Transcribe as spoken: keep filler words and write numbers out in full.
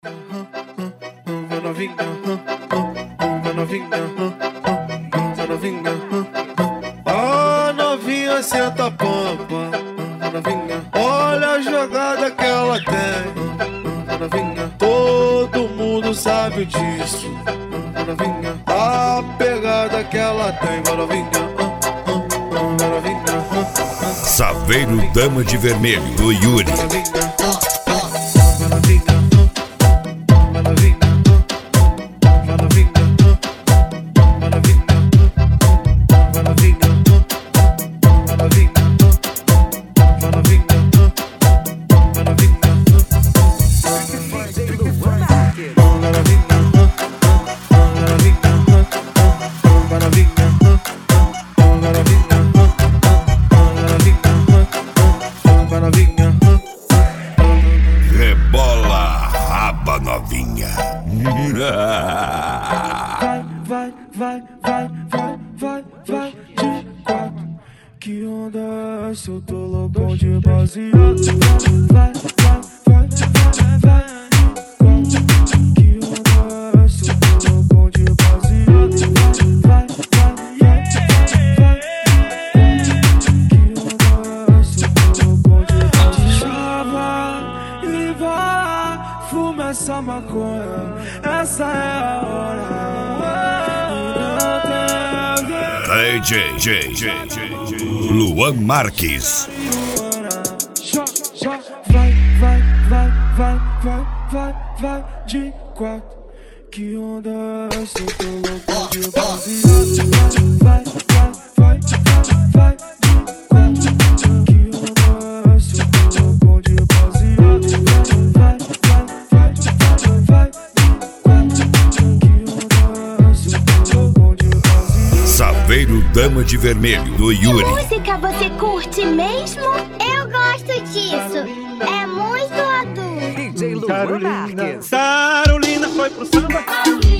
Vai novinha, vai novinha, vai novinha. Ó novinha, senta a pampa. Vai novinha, olha a jogada que ela tem. Vai novinha, todo mundo sabe disso. Vai novinha, a pegada que ela tem. Vai novinha, vai novinha. Saveiro Dama de Vermelho, do Yuri. Rebola raba novinha. Vai, vai, vai, vai, vai, vai de quatro. Que onda é essa? Eu tô loucão de baseado. Vai, vai, vai, vai, vai de quatro. Que onda é essa? Eu tô loucão de baseado. Vai, vai, vai, vai, que onda é essa? Eu tô loucão de baseado. Chava e vai, fuma essa maconha. Essa é a hora. D J, J, J, J, Luan Marques. Vai, vai, vai, vai, vai, vai, vai de quatro. Que onda é essa? Eu tô louco de baseado. Vai, vai, vai, vai, vai de quatro. Que onda é essa? Eu tô louco de baseado. Vai, vai, vai, vai, vai de quatro. Que onda é essa? Eu tô louco de baseado. Saveiro Dama de Vermelho, do Yuri. Que música você curte mesmo? Eu gosto disso. É muito adulto. D J Luan Marques. Carolina foi pro samba.